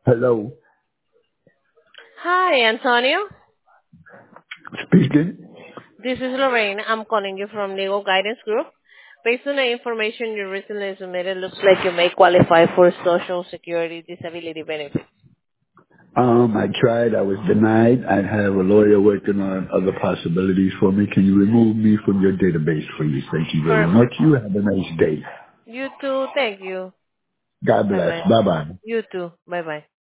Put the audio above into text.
Hello. Hi, Antonio. Speaking. This is Lorraine. I'm calling you from Legal Guidance Group. Based on the information you recently submitted, looks like you may qualify for Social Security disability benefits. I tried. I was denied. I have a lawyer working on other possibilities for me. Can you remove me from your database, please? Thank you very For much. You have a nice day. you too, thank you. God Bye bless. bye. Bye bye. You too. Bye bye.